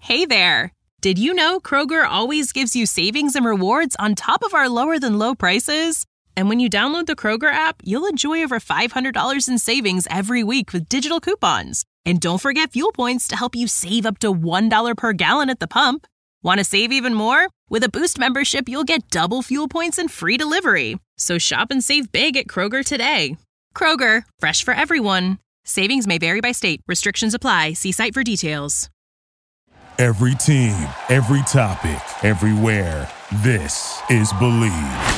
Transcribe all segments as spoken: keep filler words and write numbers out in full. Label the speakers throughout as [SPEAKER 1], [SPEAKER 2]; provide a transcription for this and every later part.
[SPEAKER 1] Hey there! Did you know Kroger always gives you savings and rewards on top of our lower-than-low prices? And when you download the Kroger app, you'll enjoy over five hundred dollars in savings every week with digital coupons. And don't forget fuel points to help you save up to one dollar per gallon at the pump. Want to save even more? With a Boost membership, you'll get double fuel points and free delivery. So shop and save big at Kroger today. Kroger, fresh for everyone. Savings may vary by state. Restrictions apply. See site for details.
[SPEAKER 2] Every team, every topic, everywhere. This is Believe.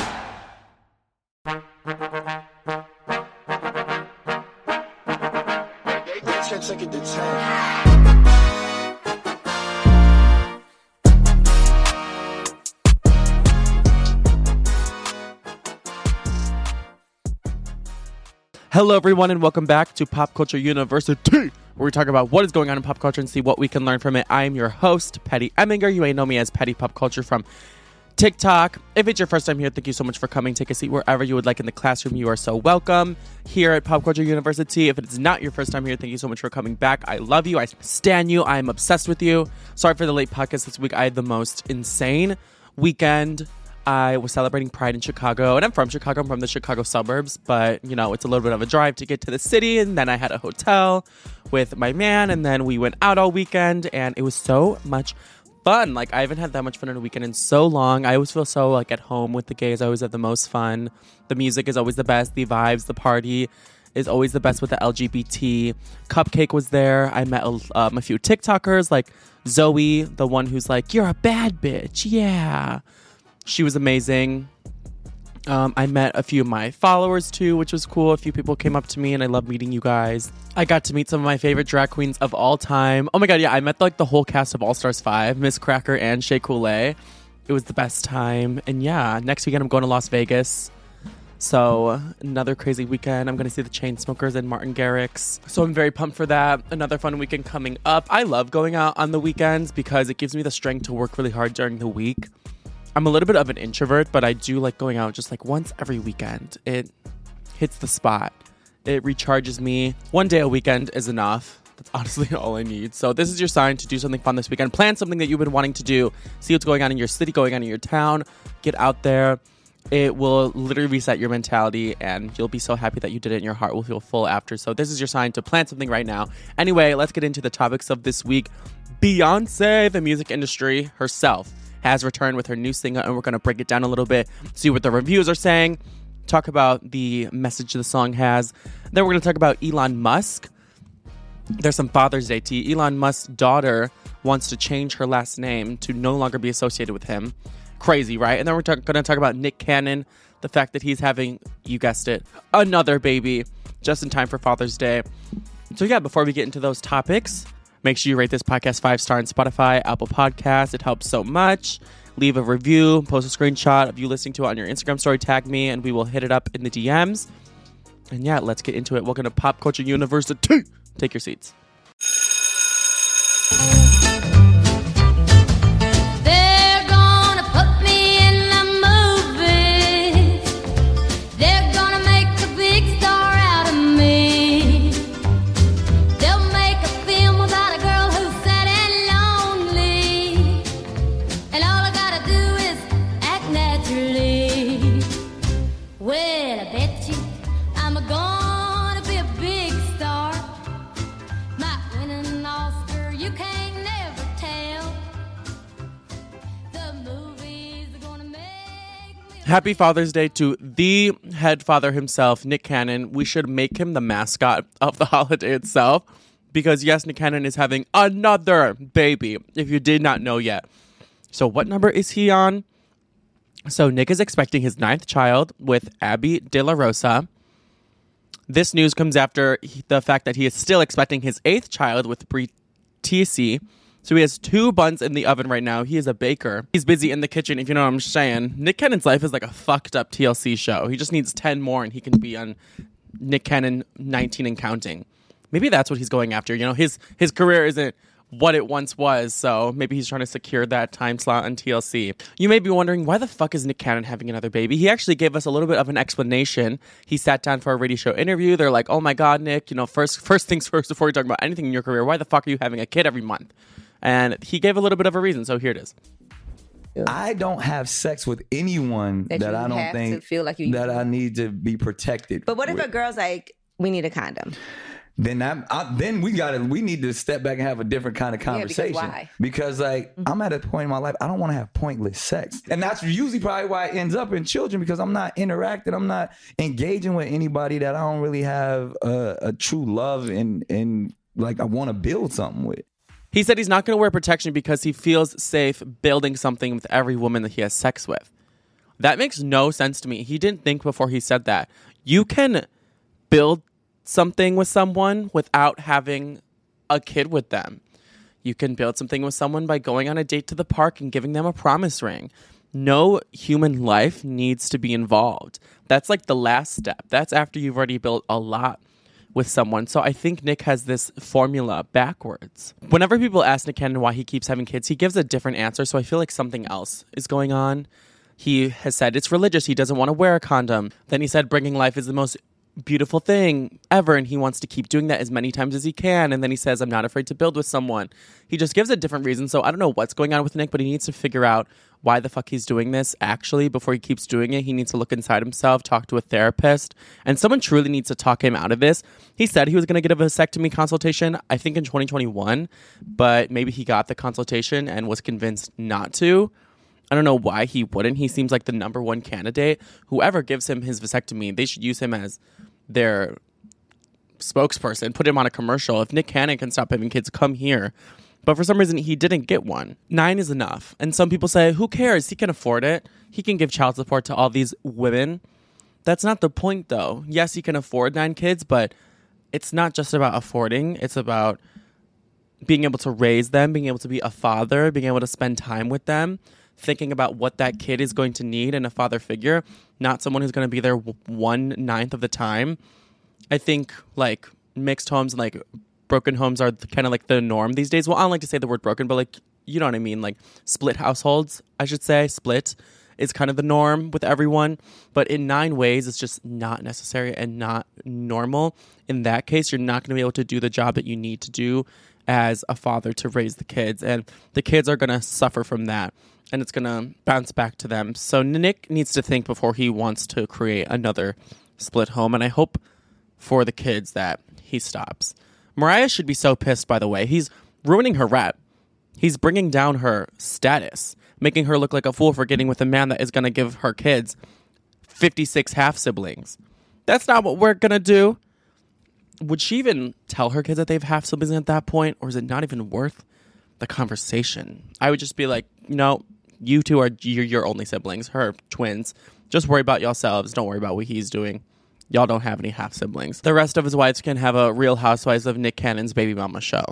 [SPEAKER 3] Hello, everyone, and welcome back to Pop Culture University, where we talk about what is going on in pop culture and see what we can learn from it. I am your host, Petty Eminger. You may know me as Petty Pop Culture from TikTok. If it's your first time here, thank you so much for coming. Take a seat wherever you would like in the classroom. You are so welcome here at Pop Culture University. If it's not your first time here, thank you so much for coming back. I love you. I stan you. I am obsessed with you. Sorry for the late podcast this week. I had the most insane weekend. I was celebrating Pride in Chicago, and I'm from Chicago. I'm from the Chicago suburbs, but, you know, it's a little bit of a drive to get to the city, and then I had a hotel with my man, and then we went out all weekend, and it was so much fun. Like, I haven't had that much fun on a weekend in so long. I always feel so, like, at home with the gays. I always have the most fun. The music is always the best. The vibes, the party is always the best with the L G B T. Cupcake was there. I met um, a few TikTokers, like Zoe, the one who's like, "You're a bad bitch." Yeah. She was amazing. Um, I met a few of my followers too, which was cool. A few people came up to me, and I love meeting you guys. I got to meet some of my favorite drag queens of all time. Oh my god, yeah, I met like the whole cast of All Stars five, Miss Cracker and Shea Coulee. It was the best time. And yeah, next weekend I'm going to Las Vegas. So another crazy weekend. I'm going to see the Chainsmokers and Martin Garrix. So I'm very pumped for that. Another fun weekend coming up. I love going out on the weekends because it gives me the strength to work really hard during the week. I'm a little bit of an introvert, but I do like going out just like once every weekend. It hits the spot. It recharges me. One day a weekend is enough. That's honestly all I need. So this is your sign to do something fun this weekend. Plan something that you've been wanting to do. See what's going on in your city, going on in your town. Get out there. It will literally reset your mentality, and you'll be so happy that you did it, and your heart will feel full after. So this is your sign to plan something right now. Anyway, let's get into the topics of this week. Beyonce, the music industry herself, has returned with her new single, and we're going to break it down a little bit, see what the reviews are saying, talk about the message the song has. Then we're going to talk about Elon Musk. There's some Father's Day tea. Elon Musk's daughter wants to change her last name to no longer be associated with him. Crazy, right? And then we're going to talk about Nick Cannon, the fact that he's having, you guessed it, another baby just in time for Father's Day. So yeah, before we get into those topics, make sure you rate this podcast five star on Spotify, Apple Podcasts. It helps so much. Leave a review, post a screenshot of you listening to it on your Instagram story, tag me, and we will hit it up in the D Ms. And yeah, let's get into it. Welcome to Pop Culture University. Take your seats. Happy Father's Day to the head father himself, Nick Cannon. We should make him the mascot of the holiday itself because, yes, Nick Cannon is having another baby, if you did not know yet. So what number is he on? So Nick is expecting his ninth child with Abby De La Rosa. This news comes after he, the fact that he is still expecting his eighth child with Brie Tiesi. So he has two buns in the oven right now. He is a baker. He's busy in the kitchen, if you know what I'm saying. Nick Cannon's life is like a fucked up T L C show. He just needs ten more and he can be on Nick Cannon nineteen and counting. Maybe that's what he's going after. You know, his his career isn't what it once was, so maybe he's trying to secure that time slot on T L C. You may be wondering, why the fuck is Nick Cannon having another baby? He actually gave us a little bit of an explanation. He sat down for a radio show interview. They're like, oh my God, Nick, you know, first first things first, before you talk about anything in your career, why the fuck are you having a kid every month? And he gave a little bit of a reason, so here it is.
[SPEAKER 4] I don't have sex with anyone that,
[SPEAKER 5] that
[SPEAKER 4] I don't
[SPEAKER 5] have
[SPEAKER 4] think
[SPEAKER 5] to feel like you
[SPEAKER 4] that I need to be protected.
[SPEAKER 5] But what if
[SPEAKER 4] with.
[SPEAKER 5] a girl's like, we need a condom?
[SPEAKER 4] Then I, I, then we gotta we need to step back and have a different kind of conversation.
[SPEAKER 5] Yeah, because why?
[SPEAKER 4] Because like
[SPEAKER 5] Mm-hmm.
[SPEAKER 4] I'm at a point in my life I don't want to have pointless sex, and that's usually probably why it ends up in children, because I'm not interacting, I'm not engaging with anybody that I don't really have a, a true love and and like I want to build something with.
[SPEAKER 3] He said he's not going to wear protection because he feels safe building something with every woman that he has sex with. That makes no sense to me. He didn't think before he said that. You can build something with someone without having a kid with them. You can build something with someone by going on a date to the park and giving them a promise ring. No human life needs to be involved. That's like the last step. That's after you've already built a lot with someone. So I think Nick has this formula backwards. Whenever people ask Nick Cannon why he keeps having kids, he gives a different answer. So I feel like something else is going on. He has said it's religious. He doesn't want to wear a condom. Then he said bringing life is the most beautiful thing ever, and he wants to keep doing that as many times as he can. And then he says, I'm not afraid to build with someone. He just gives a different reason. So I don't know what's going on with Nick, but he needs to figure out why the fuck he's doing this. Actually, before he keeps doing it, he needs to look inside himself, talk to a therapist, and someone truly needs to talk him out of this. He said he was going to get a vasectomy consultation, I think in twenty twenty-one, but maybe he got the consultation and was convinced not to. I don't know why he wouldn't. He seems like the number one candidate. Whoever gives him his vasectomy, they should use him as their spokesperson, put him on a commercial. If Nick Cannon can stop having kids, come here. But for some reason, he didn't get one. Nine is enough. And some people say, who cares? He can afford it. He can give child support to all these women. That's not the point, though. Yes, he can afford nine kids, but it's not just about affording. It's about being able to raise them, being able to be a father, being able to spend time with them, thinking about what that kid is going to need in a father figure, not someone who's going to be there one ninth of the time. I think like mixed homes and like broken homes are kind of like the norm these days. Well, I don't like to say the word broken, but like, you know what I mean? Like split households, I should say. Split is kind of the norm with everyone. But in nine ways, it's just not necessary and not normal. In that case, you're not going to be able to do the job that you need to do as a father to raise the kids. And the kids are going to suffer from that. And it's going to bounce back to them. So Nick needs to think before he wants to create another split home. And I hope for the kids that he stops. Mariah should be so pissed, by the way. He's ruining her rep. He's bringing down her status, making her look like a fool for getting with a man that is going to give her kids fifty-six half-siblings. That's not what we're going to do. Would she even tell her kids that they have half-siblings at that point? Or is it not even worth the conversation? I would just be like, no, you two are your, your only siblings, her twins. Just worry about yourselves. Don't worry about what he's doing. Y'all don't have any half-siblings. The rest of his wives can have a Real Housewives of Nick Cannon's Baby Mama show.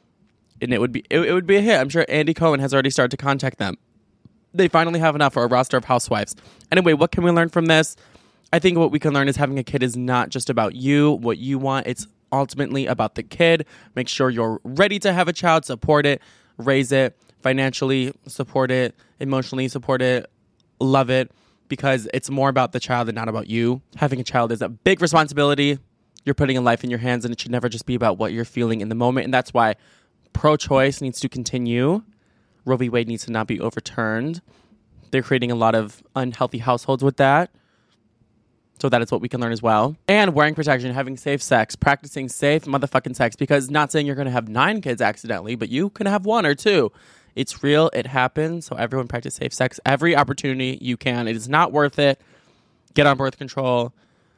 [SPEAKER 3] And it would be it, it would be a hit. I'm sure Andy Cohen has already started to contact them. They finally have enough for a roster of housewives. Anyway, what can we learn from this? I think what we can learn is having a kid is not just about you, what you want. It's ultimately about the kid. Make sure you're ready to have a child, support it, raise it, financially support it, emotionally support it, love it, because it's more about the child and not about you. Having a child is a big responsibility. You're putting a life in your hands, and it should never just be about what you're feeling in the moment. And that's why pro-choice needs to continue. Roe v. Wade needs to not be overturned. They're creating a lot of unhealthy households with that. So that is what we can learn as well. And wearing protection, having safe sex, practicing safe motherfucking sex, because not saying you're going to have nine kids accidentally, but you can have one or two. It's real. It happens. So everyone practice safe sex every opportunity you can. It is not worth it. Get on birth control.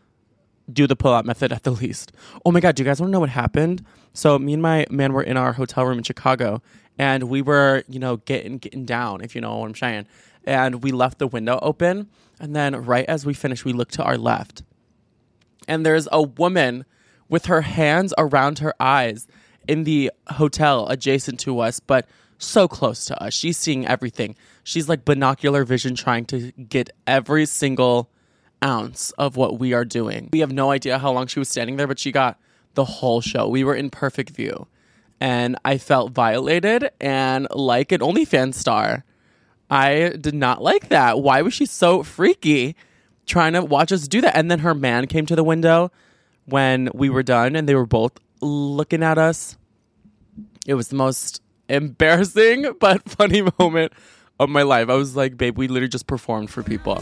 [SPEAKER 3] Do the pull-out method at the least. Oh my God, do you guys want to know what happened? So me and my man were in our hotel room in Chicago, and we were, you know, getting getting down, if you know what I'm saying. And we left the window open. And then right as we finished, we looked to our left. And there's a woman with her hands around her eyes in the hotel adjacent to us, but so close to us. She's seeing everything. She's like binocular vision trying to get every single ounce of what we are doing. We have no idea how long she was standing there, but she got the whole show. We were in perfect view. And I felt violated and like an OnlyFans star. I did not like that. Why was she so freaky trying to watch us do that? And then her man came to the window when we were done, and they were both looking at us. It was the most embarrassing but funny moment of my life. I was like, babe, we literally just performed for people.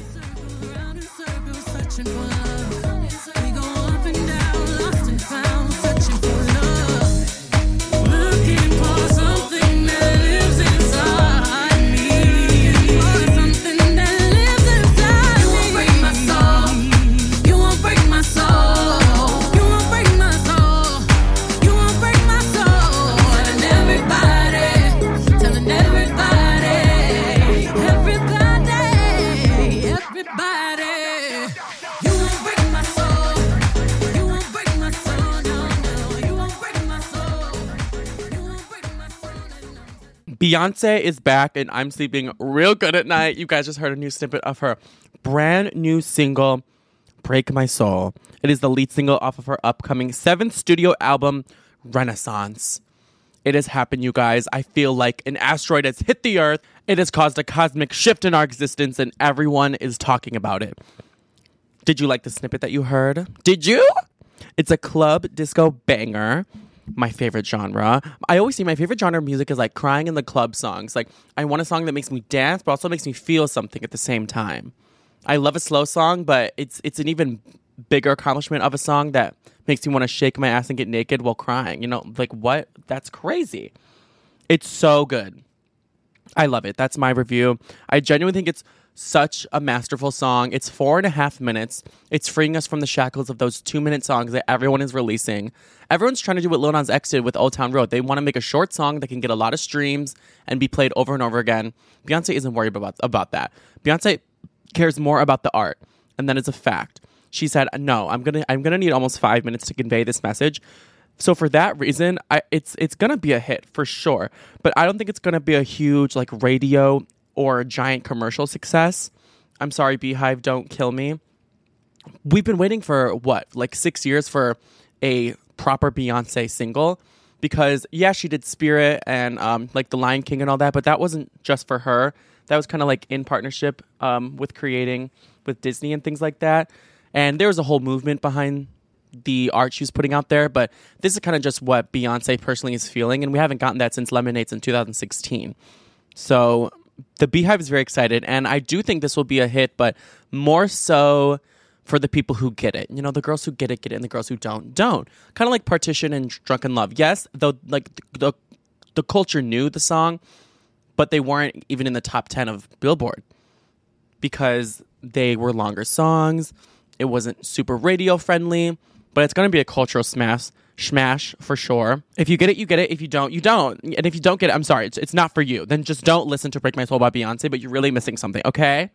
[SPEAKER 3] Beyonce is back and I'm sleeping real good at night. You guys just heard a new snippet of her brand new single, Break My Soul. It is the lead single off of her upcoming seventh studio album, Renaissance. It has happened, you guys. I feel like an asteroid has hit the earth. It has caused a cosmic shift in our existence and everyone is talking about it. Did you like the snippet that you heard? Did you? It's a club disco banger. My favorite genre. I always say my favorite genre of music is like crying in the club songs. Like I want a song that makes me dance, but also makes me feel something at the same time. I love a slow song, but it's it's an even bigger accomplishment of a song that makes me want to shake my ass and get naked while crying. You know, like what? That's crazy. It's so good. I love it. That's my review. I genuinely think it's such a masterful song. It's four and a half minutes. It's freeing us from the shackles of those two-minute songs that everyone is releasing. Everyone's trying to do what Lil Nas X did with Old Town Road. They want to make a short song that can get a lot of streams and be played over and over again. Beyonce isn't worried about, about that. Beyonce cares more about the art, and that is a fact. She said, no, I'm gonna I'm gonna need almost five minutes to convey this message. So for that reason, I, it's it's gonna be a hit for sure. But I don't think it's gonna be a huge like radio or a giant commercial success. I'm sorry, Beehive, don't kill me. We've been waiting for what, like six years for a proper Beyonce single, because yeah, she did Spirit and um, like The Lion King and all that, but that wasn't just for her. That was kind of like in partnership um, with creating with Disney and things like that. And there was a whole movement behind the art she was putting out there, but this is kind of just what Beyonce personally is feeling, and we haven't gotten that since Lemonades in two thousand sixteen. So the Beehive is very excited, and I do think this will be a hit, but more so for the people who get it. You know, the girls who get it, get it, and the girls who don't, don't. Kind of like Partition and Drunken Love. Yes, though, like the, the culture knew the song, but they weren't even in the top ten of Billboard because they were longer songs. It wasn't super radio friendly, but it's going to be a cultural smash. Smash for sure. If you get it, you get it. If you don't, you don't. And if you don't get it, I'm sorry, it's, it's not for you. Then just don't listen to Break My Soul by Beyonce, but you're really missing something, okay?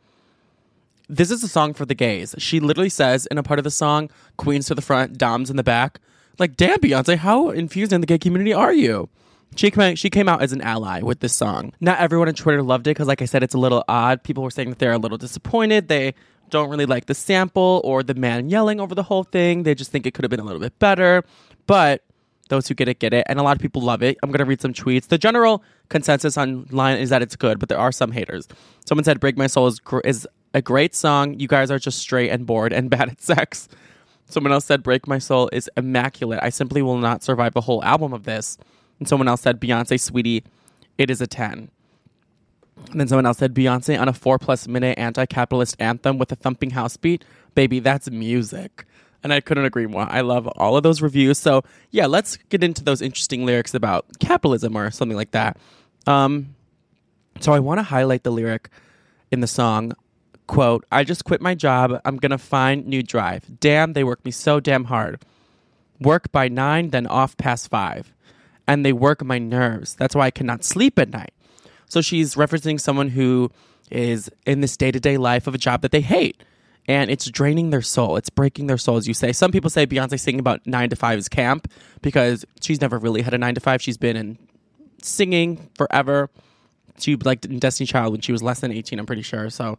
[SPEAKER 3] This is a song for the gays. She literally says in a part of the song, queens to the front, doms in the back. Like, damn, Beyonce, how infused in the gay community are you? She came, she came out as an ally with this song. Not everyone on Twitter loved it because, like I said, it's a little odd. People were saying that they're a little disappointed. They don't really like the sample or the man yelling over the whole thing. They just think it could have been a little bit better. But those who get it, get it. And a lot of people love it. I'm going to read some tweets. The general consensus online is that it's good, but there are some haters. Someone said, Break My Soul is, gr- is a great song. You guys are just straight and bored and bad at sex. Someone else said, Break My Soul is immaculate. I simply will not survive a whole album of this. And someone else said, Beyonce, sweetie, it is a ten. And then someone else said, Beyonce on a four-plus minute anti-capitalist anthem with a thumping house beat. Baby, that's music. And I couldn't agree more. I love all of those reviews. So, yeah, let's get into those interesting lyrics about capitalism or something like that. Um, so I want to highlight the lyric in the song, quote, I just quit my job. I'm going to find new drive. Damn, they work me so damn hard. Work by nine, then off past five. And they work my nerves. That's why I cannot sleep at night. So she's referencing someone who is in this day-to-day life of a job that they hate. And it's draining their soul. It's breaking their soul, as you say. Some people say Beyonce singing about nine to five is camp because she's never really had a nine to five. She's been in singing forever. She liked in Destiny Child when she was less than eighteen, I'm pretty sure. So,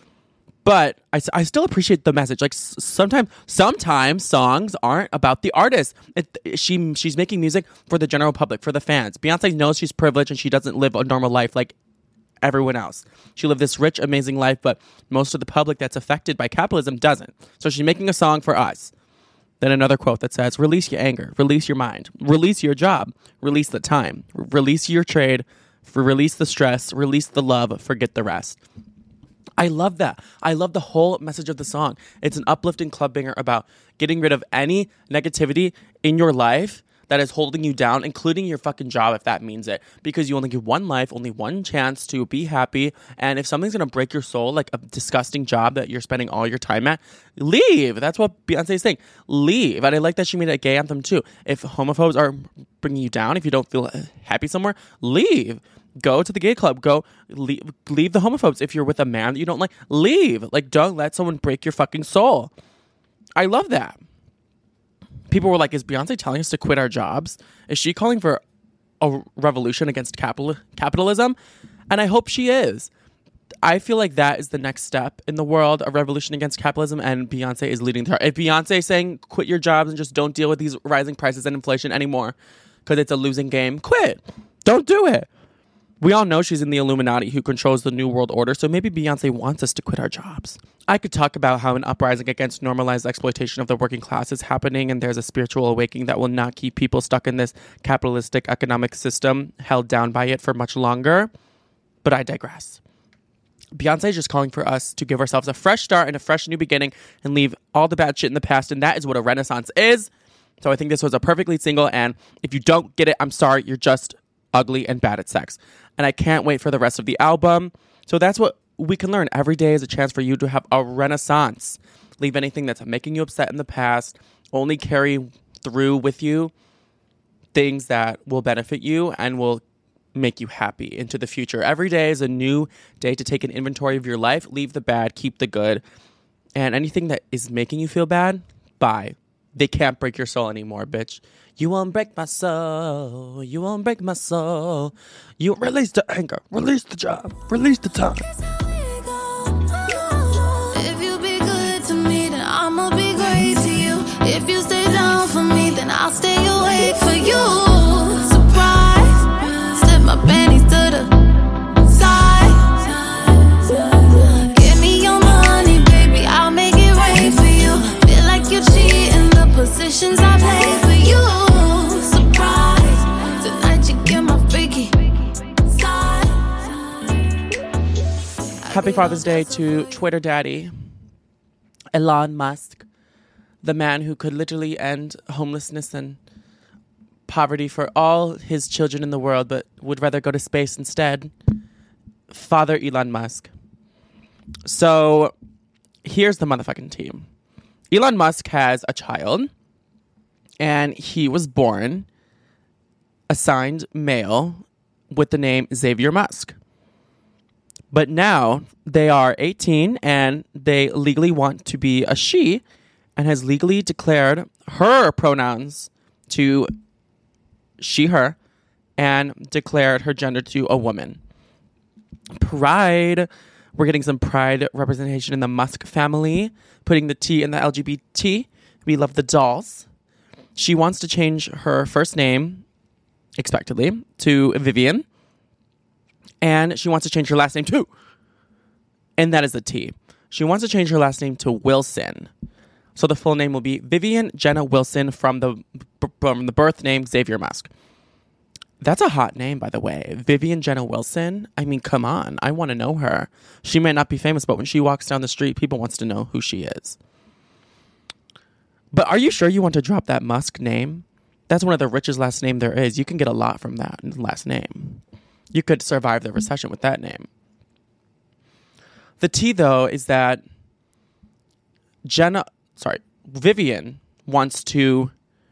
[SPEAKER 3] but I, I still appreciate the message. Like sometimes, sometimes songs aren't about the artist. It, she she's making music for the general public, for the fans. Beyonce knows she's privileged and she doesn't live a normal life like everyone else. She lived this rich, amazing life, but most of the public that's affected by capitalism doesn't. So she's making a song for us. Then another quote that says, release your anger, release your mind, release your job, release the time, release your trade, release the stress, release the love, forget the rest. I love that. I love the whole message of the song. It's an uplifting club banger about getting rid of any negativity in your life that is holding you down, including your fucking job, if that means it. Because you only get one life, only one chance to be happy. And if something's going to break your soul, like a disgusting job that you're spending all your time at, leave. That's what Beyonce is saying. Leave. And I like that she made a gay anthem too. If homophobes are bringing you down, if you don't feel happy somewhere, leave. Go to the gay club. Go leave, leave the homophobes. If you're with a man that you don't like, leave. Like, don't let someone break your fucking soul. I love that. People were like, is Beyonce telling us to quit our jobs? Is she calling for a revolution against capital capitalism? And I hope she is. I feel like that is the next step in the world, a revolution against capitalism, and Beyonce is leading the. If Beyonce is saying quit your jobs and just don't deal with these rising prices and inflation anymore because it's a losing game, quit. Don't do it. We all know she's in the Illuminati who controls the New World Order, so maybe Beyonce wants us to quit our jobs. I could talk about how an uprising against normalized exploitation of the working class is happening, and there's a spiritual awakening that will not keep people stuck in this capitalistic economic system, held down by it for much longer. But I digress. Beyonce is just calling for us to give ourselves a fresh start and a fresh new beginning and leave all the bad shit in the past, and that is what a renaissance is. So I think this was a perfect lead single, and if you don't get it, I'm sorry, you're just ugly and bad at sex. And I can't wait for the rest of the album. So that's what we can learn. Every day is a chance for you to have a renaissance. Leave anything that's making you upset in the past. Only carry through with you things that will benefit you and will make you happy into the future. Every day is a new day to take an inventory of your life. Leave the bad, keep the good. And anything that is making you feel bad, bye. They can't break your soul anymore, bitch. You won't break my soul. You won't break my soul. You release the anger. Release the job. Release the time.
[SPEAKER 6] If you be good to me, then I'ma be great to you. If you stay down for me, then I'll stay awake for you. Surprise. Slip my panties to the side. Give me your money, baby. I'll make it rain for you. Feel like you cheating the positions I play for you.
[SPEAKER 3] Happy Father's Day to Twitter daddy, Elon Musk, the man who could literally end homelessness and poverty for all his children in the world, but would rather go to space instead. Father Elon Musk. So here's the motherfucking team. Elon Musk has a child, and he was born assigned male with the name Xavier Musk. But now they are eighteen and they legally want to be a she and has legally declared her pronouns to she, her, and declared her gender to a woman. Pride. We're getting some pride representation in the Musk family, putting the T in the L G B T. We love the dolls. She wants to change her first name, expectedly, to Vivian. And she wants to change her last name too. And that is the T. She wants to change her last name to Wilson. So the full name will be Vivian Jenna Wilson from the from the birth name Xavier Musk. That's a hot name, by the way. Vivian Jenna Wilson. I mean, come on. I want to know her. She may not be famous, but when she walks down the street, people wants to know who she is. But are you sure you want to drop that Musk name? That's one of the richest last name there is. You can get a lot from that last name. You could survive the recession with that name. The T, though, is that Jenna, sorry, Vivian wants to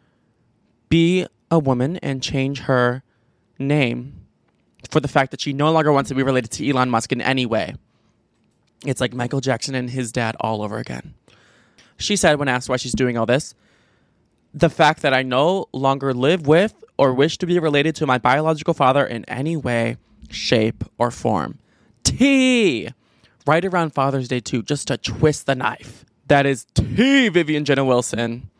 [SPEAKER 3] be a woman and change her name for the fact that she no longer wants to be related to Elon Musk in any way. It's like Michael Jackson and his dad all over again. She said when asked why she's doing all this, the fact that I no longer live with or wish to be related to my biological father in any way, shape, or form. T! Right around Father's Day, too, just to twist the knife. That is T, Vivian Jenna Wilson.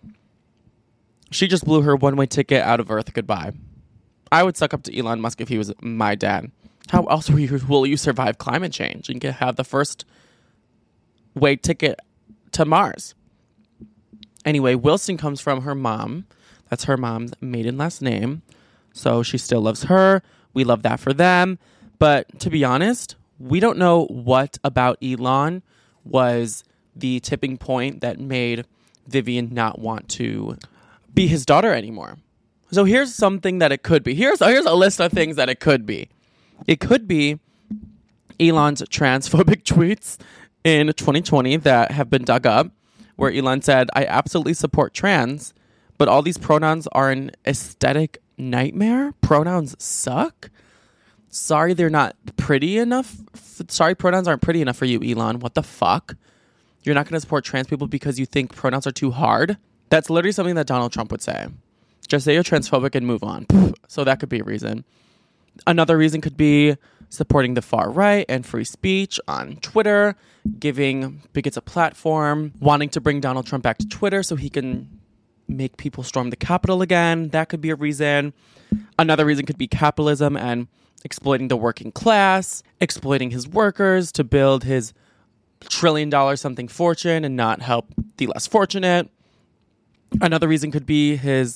[SPEAKER 3] She just blew her one-way ticket out of Earth. Goodbye. I would suck up to Elon Musk if he was my dad. How else will you, will you survive climate change and get, have the first way ticket to Mars? Anyway, Wilson comes from her mom. That's her mom's maiden last name. So she still loves her. We love that for them. But to be honest, we don't know what about Elon was the tipping point that made Vivian not want to be his daughter anymore. So here's something that it could be. Here's, here's a list of things that it could be. It could be Elon's transphobic tweets in twenty twenty that have been dug up, where Elon said, I absolutely support trans, but all these pronouns are an aesthetic nightmare. Pronouns suck. Sorry, they're not pretty enough. Sorry, pronouns aren't pretty enough for you, Elon. What the fuck? You're not going to support trans people because you think pronouns are too hard? That's literally something that Donald Trump would say. Just say you're transphobic and move on. So that could be a reason. Another reason could be supporting the far right and free speech on Twitter, giving bigots a platform, wanting to bring Donald Trump back to Twitter so he can make people storm the Capitol again. That could be a reason. Another reason could be capitalism and exploiting the working class, exploiting his workers to build his trillion dollar something fortune and not help the less fortunate. Another reason could be his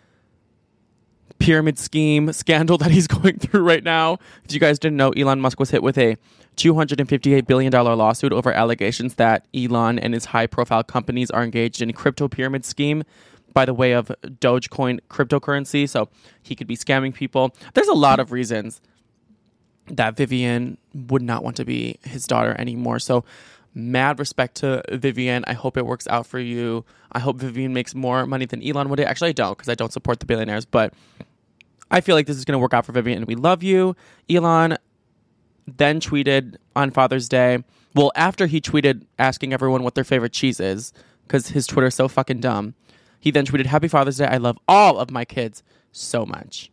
[SPEAKER 3] pyramid scheme scandal that he's going through right now. If you guys didn't know, Elon Musk was hit with a two hundred fifty-eight billion dollars lawsuit over allegations that Elon and his high-profile companies are engaged in a crypto pyramid scheme by the way of Dogecoin cryptocurrency. So he could be scamming people. There's a lot of reasons that Vivian would not want to be his daughter anymore. So mad respect to Vivian. I hope it works out for you. I hope Vivian makes more money than Elon would. Actually, I don't, because I don't support the billionaires, but I feel like this is going to work out for Vivian, and we love you. Elon then tweeted on Father's Day, well, after he tweeted asking everyone what their favorite cheese is, because his Twitter is so fucking dumb, he then tweeted, Happy Father's Day. I love all of my kids so much.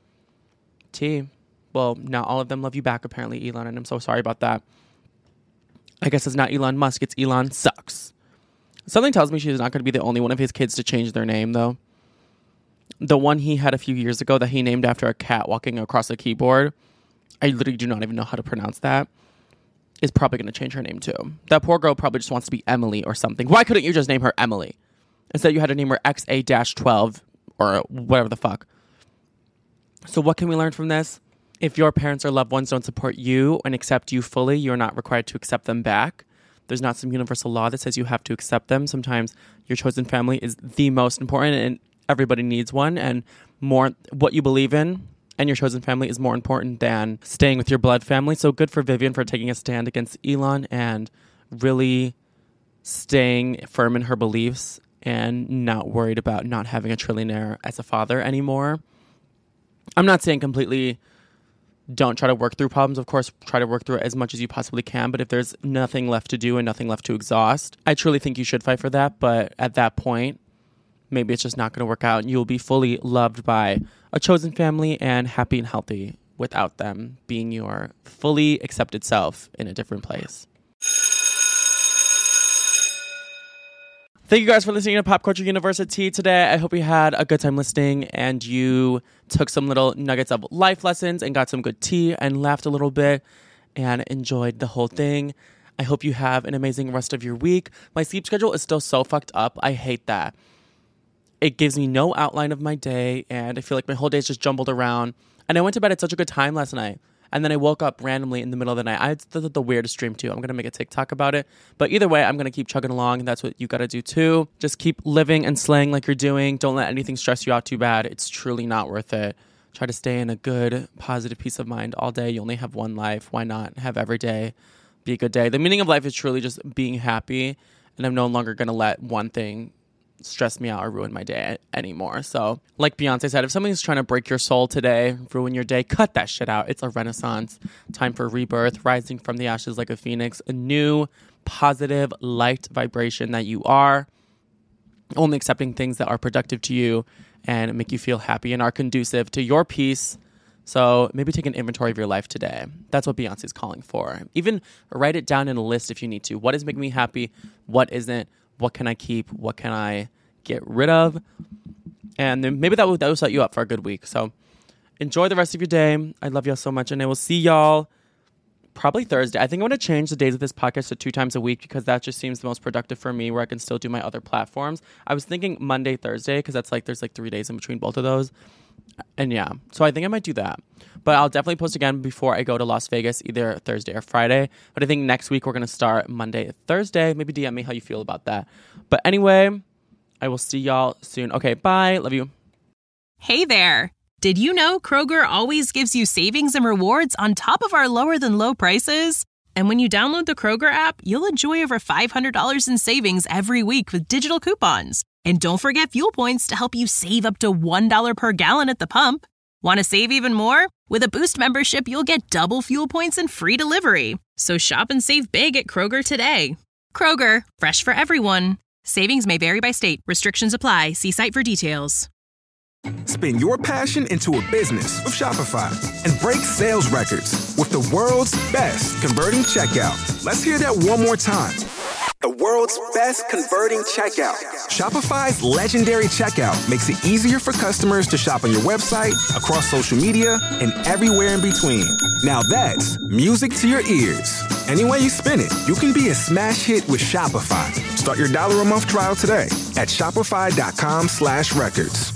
[SPEAKER 3] T. Well, not all of them love you back, apparently, Elon, and I'm so sorry about that. I guess it's not Elon Musk, it's Elon Sucks. Something tells me she's not going to be the only one of his kids to change their name, though. The one he had a few years ago that he named after a cat walking across a keyboard, I literally do not even know how to pronounce that, is probably going to change her name, too. That poor girl probably just wants to be Emily or something. Why couldn't you just name her Emily? Instead, you had to name her X A twelve or whatever the fuck. So what can we learn from this? If your parents or loved ones don't support you and accept you fully, you're not required to accept them back. There's not some universal law that says you have to accept them. Sometimes your chosen family is the most important, and everybody needs one. And more, what you believe in and your chosen family is more important than staying with your blood family. So good for Vivian for taking a stand against Elon and really staying firm in her beliefs and not worried about not having a trillionaire as a father anymore. I'm not saying completely don't try to work through problems. Of course, try to work through it as much as you possibly can. But if there's nothing left to do and nothing left to exhaust, I truly think you should fight for that. But at that point, maybe it's just not going to work out. And you'll be fully loved by a chosen family and happy and healthy without them being your fully accepted self in a different place. Thank you guys for listening to Pop Culture University today. I hope you had a good time listening and you took some little nuggets of life lessons and got some good tea and laughed a little bit and enjoyed the whole thing. I hope you have an amazing rest of your week. My sleep schedule is still so fucked up. I hate that. It gives me no outline of my day and I feel like my whole day is just jumbled around. And I went to bed at such a good time last night. And then I woke up randomly in the middle of the night. I had the, the weirdest dream, too. I'm going to make a TikTok about it. But either way, I'm going to keep chugging along. And that's what you got to do, too. Just keep living and slaying like you're doing. Don't let anything stress you out too bad. It's truly not worth it. Try to stay in a good, positive peace of mind all day. You only have one life. Why not have every day be a good day? The meaning of life is truly just being happy. And I'm no longer going to let one thing stress me out or ruin my day anymore. So like Beyonce said, if something's trying to break your soul today, ruin your day, cut that shit out. It's a renaissance. Time for rebirth, rising from the ashes like a phoenix, a new positive light vibration that you are, only accepting things that are productive to you and make you feel happy and are conducive to your peace. So maybe take an inventory of your life today. That's what Beyonce's calling for. Even write it down in a list if you need to. What is making me happy? What isn't? What can I keep? What can I get rid of? And then maybe that will, that will set you up for a good week. So enjoy the rest of your day. I love y'all so much. And I will see y'all probably Thursday. I think I'm going to change the days of this podcast to two times a week because that just seems the most productive for me where I can still do my other platforms. I was thinking Monday, Thursday because that's like there's like three days in between both of those. And yeah, so I think I might do that. But I'll definitely post again before I go to Las Vegas, either Thursday or Friday. But I think next week we're going to start Monday, Thursday. Maybe D M me how you feel about that. But anyway, I will see y'all soon. Okay, bye. Love you.
[SPEAKER 1] Hey there. Did you know Kroger always gives you savings and rewards on top of our lower than low prices? And when you download the Kroger app, you'll enjoy over five hundred dollars in savings every week with digital coupons. And don't forget fuel points to help you save up to one dollar per gallon at the pump. Want to save even more? With a Boost membership, you'll get double fuel points and free delivery. So shop and save big at Kroger today. Kroger, fresh for everyone. Savings may vary by state. Restrictions apply. See site for details.
[SPEAKER 7] Spin your passion into a business with Shopify and break sales records with the world's best converting checkout. Let's hear that one more time. The world's best converting checkout. Shopify's legendary checkout makes it easier for customers to shop on your website, across social media, and everywhere in between. Now that's music to your ears. Any way you spin it, you can be a smash hit with Shopify. Start your dollar a month trial today at shopify.com slash records.